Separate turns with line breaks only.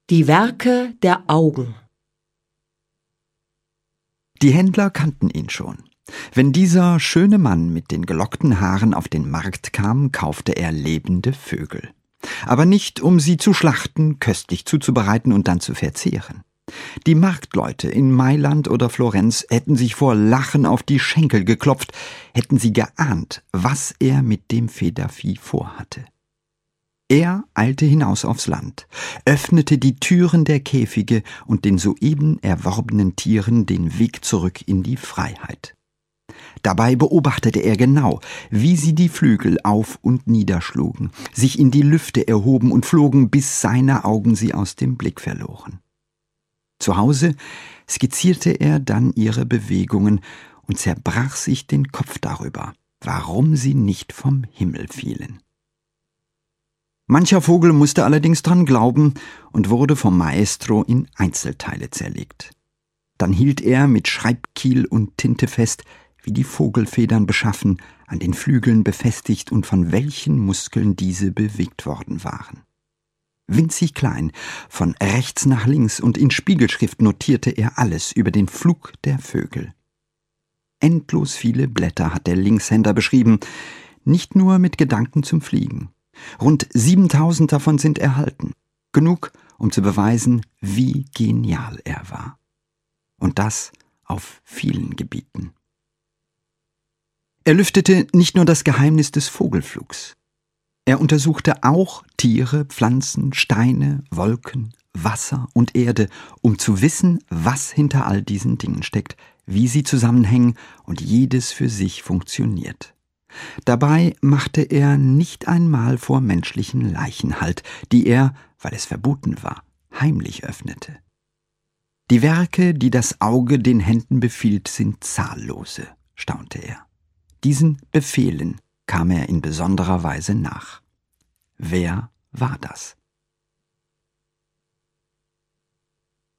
Die Werke der Augen.
Die Händler kannten ihn schon. Wenn dieser schöne Mann mit den gelockten Haaren auf den Markt kam, kaufte er lebende Vögel. Aber nicht, um sie zu schlachten, köstlich zuzubereiten und dann zu verzehren. Die Marktleute in Mailand oder Florenz hätten sich vor Lachen auf die Schenkel geklopft, hätten sie geahnt, was er mit dem Federvieh vorhatte. Er eilte hinaus aufs Land, öffnete die Türen der Käfige und den soeben erworbenen Tieren den Weg zurück in die Freiheit. Dabei beobachtete er genau, wie sie die Flügel auf und niederschlugen, sich in die Lüfte erhoben und flogen, bis seine Augen sie aus dem Blick verloren. Zu Hause skizzierte er dann ihre Bewegungen und zerbrach sich den Kopf darüber, warum sie nicht vom Himmel fielen. Mancher Vogel musste allerdings dran glauben und wurde vom Maestro in Einzelteile zerlegt. Dann hielt er mit Schreibkiel und Tinte fest, wie die Vogelfedern beschaffen, an den Flügeln befestigt und von welchen Muskeln diese bewegt worden waren. Winzig klein, von rechts nach links und in Spiegelschrift notierte er alles über den Flug der Vögel. Endlos viele Blätter hat der Linkshänder beschrieben, nicht nur mit Gedanken zum Fliegen. Rund 7000 davon sind erhalten. Genug, um zu beweisen, wie genial er war. Und das auf vielen Gebieten. Er lüftete nicht nur das Geheimnis des Vogelflugs. Er untersuchte auch Tiere, Pflanzen, Steine, Wolken, Wasser und Erde, um zu wissen, was hinter all diesen Dingen steckt, wie sie zusammenhängen und jedes für sich funktioniert. Dabei machte er nicht einmal vor menschlichen Leichen Halt, die er, weil es verboten war, heimlich öffnete. Die Werke, die das Auge den Händen befiehlt, sind zahllose, staunte er. Diesen Befehlen kam er in besonderer Weise nach. Wer war das?